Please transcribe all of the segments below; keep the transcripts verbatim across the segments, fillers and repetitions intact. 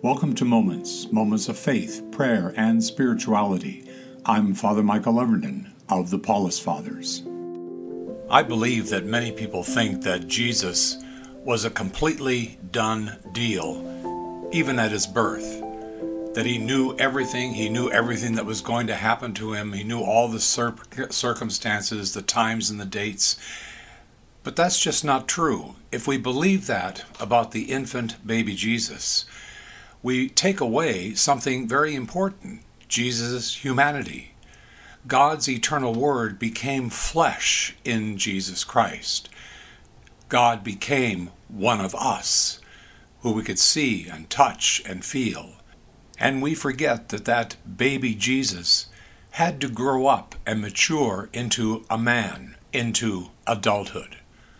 Welcome to Moments, Moments of Faith, Prayer, and Spirituality. I'm Father Michael Everton of the Paulist Fathers. I believe that many people think that Jesus was a completely done deal, even at his birth. That he knew everything, he knew everything that was going to happen to him, he knew all the cir- circumstances, the times and the dates. But that's just not true. If we believe that about the infant baby Jesus, we take away something very important: Jesus' humanity. God's eternal word became flesh in Jesus Christ. God became one of us, who we could see and touch and feel. And we forget that that baby Jesus had to grow up and mature into a man, into adulthood.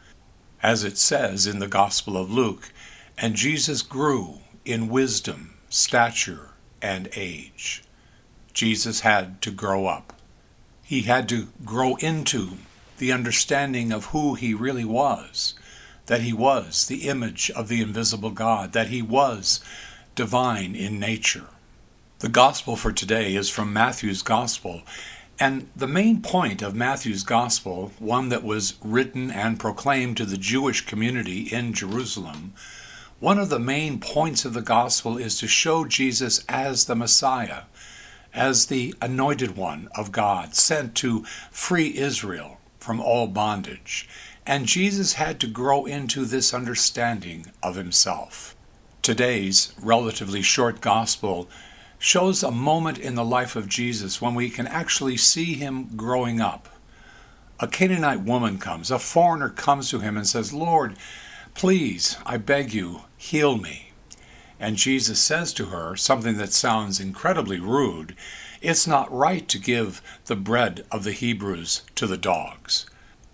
As it says in the Gospel of Luke, and Jesus grew in wisdom, stature, and age. Jesus had to grow up. He had to grow into the understanding of who he really was, that he was the image of the invisible God, that he was divine in nature. The Gospel for today is from Matthew's Gospel, and the main point of Matthew's Gospel, one that was written and proclaimed to the Jewish community in Jerusalem, one of the main points of the Gospel is to show Jesus as the Messiah, as the anointed one of God, sent to free Israel from all bondage. And Jesus had to grow into this understanding of himself. Today's relatively short Gospel shows a moment in the life of Jesus when we can actually see him growing up. A Canaanite woman comes, a foreigner comes to him and says, "Lord, please, I beg you, heal me." And Jesus says to her something that sounds incredibly rude: "It's not right to give the bread of the Hebrews to the dogs."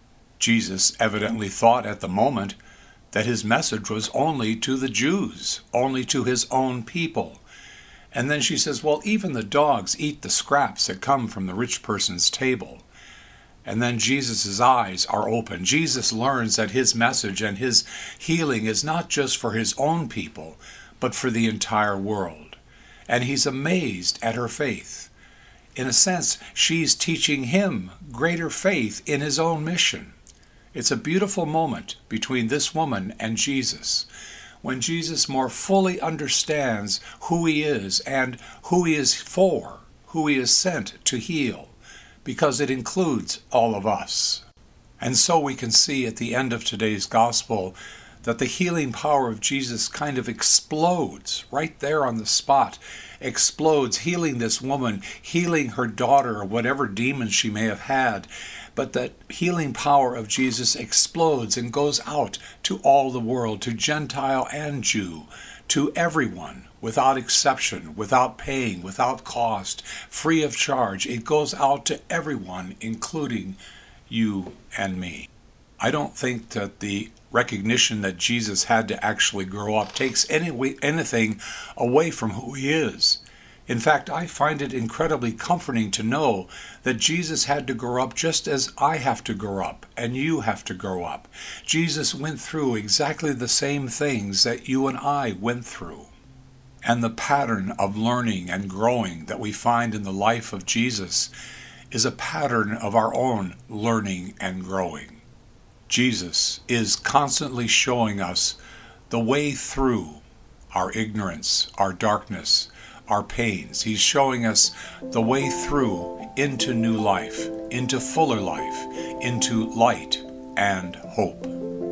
Jesus evidently thought at the moment that his message was only to the Jews, only to his own people. And then she says, "Well, even the dogs eat the scraps that come from the rich person's table." And then Jesus' eyes are open. Jesus learns that his message and his healing is not just for his own people, but for the entire world. And he's amazed at her faith. In a sense, she's teaching him greater faith in his own mission. It's a beautiful moment between this woman and Jesus, when Jesus more fully understands who he is and who he is for, who he is sent to heal, because it includes all of us. And so we can see at the end of today's Gospel that the healing power of Jesus kind of explodes right there on the spot, explodes, healing this woman, healing her daughter or whatever demons she may have had. But that healing power of Jesus explodes and goes out to all the world, to Gentile and Jew, to everyone, without exception, without paying, without cost, free of charge. It goes out to everyone, including you and me. I don't think that the recognition that Jesus had to actually grow up takes any anything away from who he is. In fact, I find it incredibly comforting to know that Jesus had to grow up just as I have to grow up and you have to grow up. Jesus went through exactly the same things that you and I went through. And the pattern of learning and growing that we find in the life of Jesus is a pattern of our own learning and growing. Jesus is constantly showing us the way through our ignorance, our darkness, our pains. He's showing us the way through into new life, into fuller life, into light and hope.